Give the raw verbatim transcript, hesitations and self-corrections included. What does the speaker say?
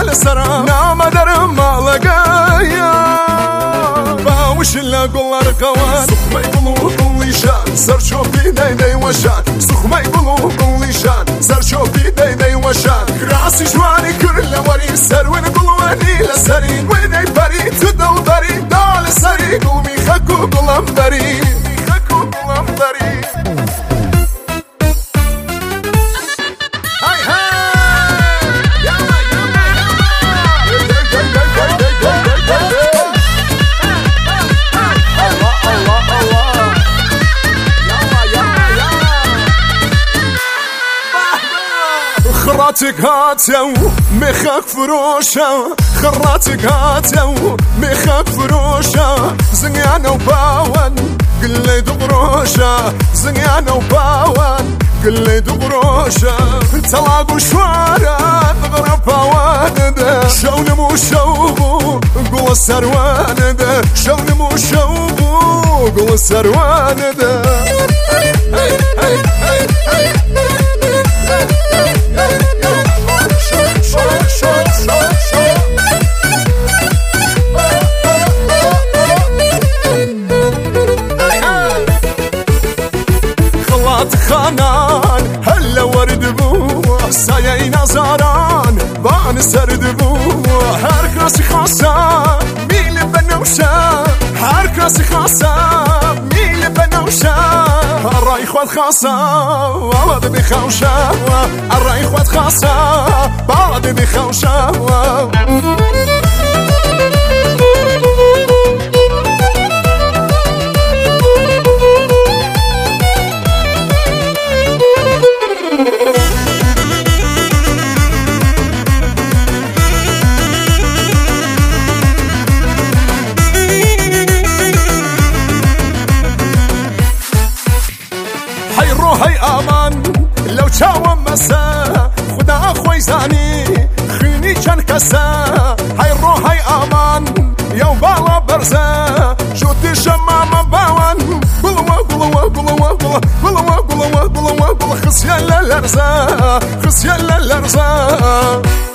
لسرا نام درم مالقايا باوش لا قلر قوان سخ ما يقولوا قولي شان سر شوفي داي داي وشان سخ ما يقولوا قولي شان سر شوفي داي داي وشان راسي جواني كل وري سر وين قلواني لسري وين بري تدو بري دال سري قومي خكو قلم بري خكو قلم بري خراتك هاتيو مخاك فروشة خراتك هاتيو مخاك فروشة زنيانة وباون قلي دقروشة زنيانة وباون قلي دقروشة تلاقوا شوارع تغرب باوان ده شون مو شوبو قول السروان ده شون مو شوبو قول السروان ده هي هي هي هي خلات خانان هلا ورد بو سایه نزاران بان سرد بو هر کسی خاصا میل بنوشه هر کسی خاصا میل بنوشه الرأي خواد خاصة بعد بخوشة الرأي خواد خاصة بعد بخوشة هاي امان لو چاوم مسا خدا خوی زانی خینی چند کسا هاي رو هاي امان یو بالا برزا جوتی شمام باون قلوا قلوا قلوا قلوا قلوا قلوا قلوا قلوا خسيان للرزا خسيان للرزا